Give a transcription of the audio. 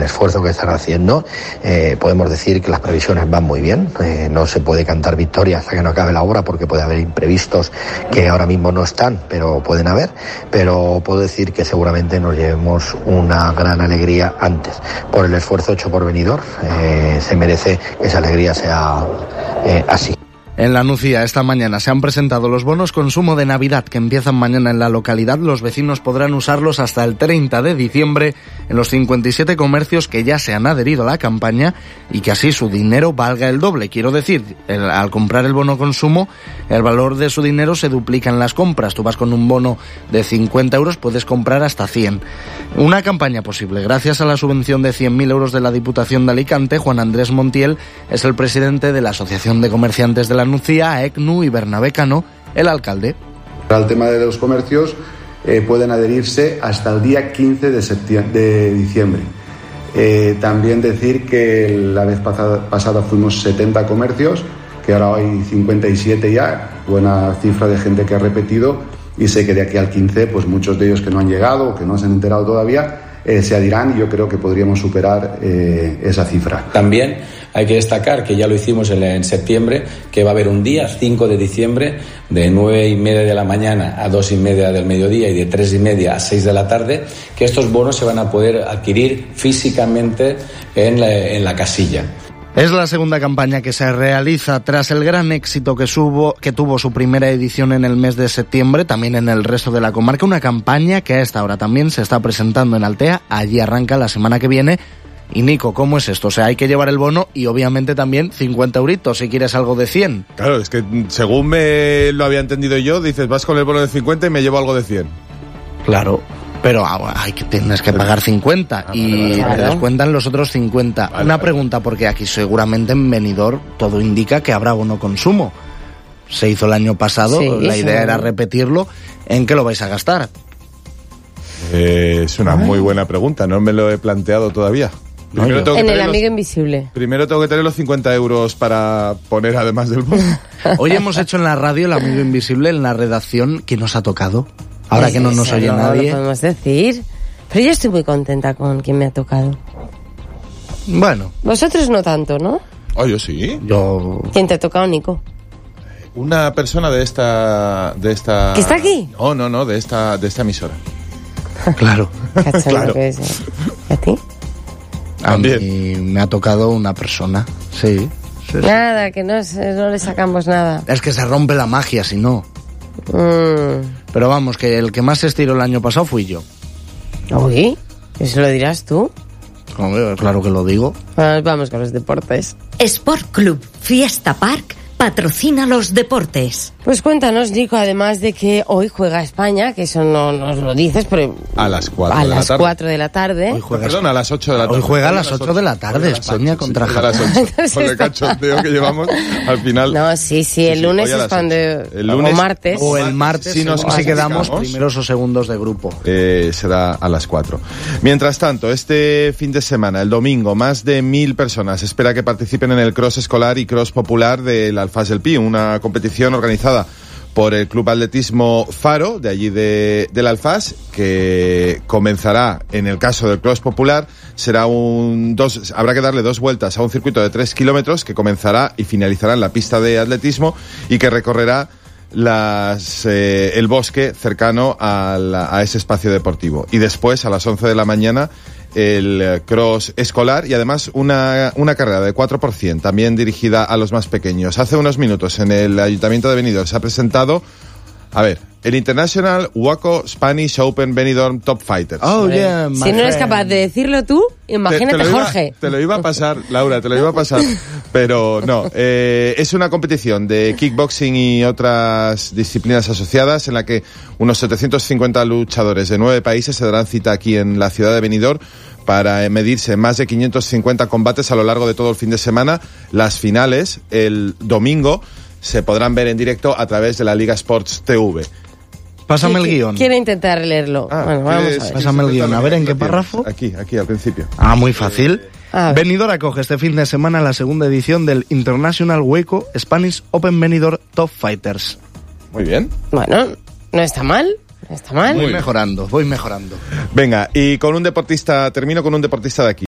esfuerzo que están haciendo. Podemos decir que las previsiones van muy bien. No se puede cantar victoria hasta que no acabe la obra porque puede haber imprevistos que ahora mismo no están, pero pueden haber. Pero puedo decir que seguramente nos llevemos una gran alegría antes. Por el esfuerzo hecho por Benidorm, se merece que esa alegría sea así. En la Nucía esta mañana se han presentado los bonos consumo de Navidad que empiezan mañana en la localidad. Los vecinos podrán usarlos hasta el 30 de diciembre en los 57 comercios que ya se han adherido a la campaña y que así su dinero valga el doble. Quiero decir, al comprar el bono consumo, el valor de su dinero se duplica en las compras. Tú vas con un bono de 50 euros, puedes comprar hasta 100. Una campaña posible gracias a la subvención de 100.000 euros de la Diputación de Alicante. Juan Andrés Montiel es el presidente de la Asociación de Comerciantes de la Nucía, AECNU, y Bernabé Cano, el alcalde. Al tema de los comercios, pueden adherirse hasta el día 15 de diciembre. También decir que la vez pasada fuimos 70 comercios, que ahora hay 57 ya, buena cifra de gente que ha repetido, y sé que de aquí al 15, pues muchos de ellos que no han llegado o que no se han enterado todavía, se adhirán, y yo creo que podríamos superar esa cifra. También hay que destacar que ya lo hicimos en septiembre, que va a haber un día, 5 de diciembre, de 9:30 de la mañana a 2:30 del mediodía y de 3:30 a 6 de la tarde, que estos bonos se van a poder adquirir físicamente en la casilla. Es la segunda campaña que se realiza tras el gran éxito que tuvo su primera edición en el mes de septiembre, también en el resto de la comarca. Una campaña que a esta hora también se está presentando en Altea. Allí arranca la semana que viene. Y Nico, ¿cómo es esto? O sea, hay que llevar el bono y obviamente también 50 euritos si quieres algo de 100. Claro, es que según me lo había entendido yo, dices, vas con el bono de 50 y me llevo algo de 100. Claro. Pero tienes que pagar 50 y te descuentan los otros 50. Una pregunta, porque aquí seguramente en Benidorm todo indica que habrá bono consumo. Se hizo el año pasado, sí, la idea era repetirlo. ¿En qué lo vais a gastar? Es una muy buena pregunta, no me lo he planteado todavía. En el amigo invisible. Primero tengo que tener los 50 euros para poner además del bono. Hoy hemos hecho en la radio el amigo invisible en la redacción. ¿Quién nos ha tocado? Ahora que no nos oye nadie. Lo podemos decir. Pero yo estoy muy contenta con quien me ha tocado. Bueno. Vosotros no tanto, ¿no? Oh, yo sí. ¿Quién te ha tocado, Nico? Una persona de esta... ¿Que está aquí? No, de esta emisora. Claro. Claro. Que es, ¿y a ti? A mí me ha tocado una persona, sí. Nada, que no le sacamos nada. Es que se rompe la magia, si no. Pero vamos, que el que más se estiró el año pasado fui yo. ¿Uy? ¿Eso lo dirás tú? Claro que lo digo. Vamos con los deportes. Sport Club Fiesta Park patrocina los deportes. Pues cuéntanos, Nico, además de que hoy juega España, que eso no nos lo dices, pero... A las 4 a las 4 de la tarde. Hoy juega, a las 8 de la tarde. Hoy juega a las 8 de la tarde España contra Japón. Con el cachondeo que llevamos al final. No, sí, el lunes es cuando... El lunes, o martes. O el martes, si quedamos primeros o segundos de grupo. Será a las 4. Mientras tanto, este fin de semana, el domingo, más de 1.000 personas espera que participen en el cross escolar y cross popular del Alfás del Pi, una competición organizada por el Club Atletismo Faro, de allí del Alfás, que comenzará, en el caso del cross popular, habrá que darle 2 vueltas a un circuito de 3 kilómetros que comenzará y finalizará en la pista de atletismo y que recorrerá el bosque cercano a ese espacio deportivo. Y después, a las 11 de la mañana, el cross escolar y además una carrera de 4%, también dirigida a los más pequeños. Hace unos minutos en el Ayuntamiento de Benidorm se ha presentado, el International Waco Spanish Open Benidorm Top Fighters. Oh, yeah, si no eres capaz de decirlo tú, imagínate Jorge. Te lo iba a pasar, Laura, pero no. Es una competición de kickboxing y otras disciplinas asociadas en la que unos 750 luchadores de 9 países se darán cita aquí en la ciudad de Benidorm para medirse más de 550 combates a lo largo de todo el fin de semana. Las finales, el domingo, se podrán ver en directo a través de la Liga Sports TV. Pásame el guión. Quiero intentar leerlo. Bueno, vamos a ver. Pásame el guión. A ver, ¿en qué párrafo? Aquí al principio. Muy fácil. Benidorm acoge este fin de semana la segunda edición del International Waco Spanish Open Benidorm Top Fighters. Muy bien. Bueno, no está mal. Voy mejorando. Venga, y termino con un deportista de aquí.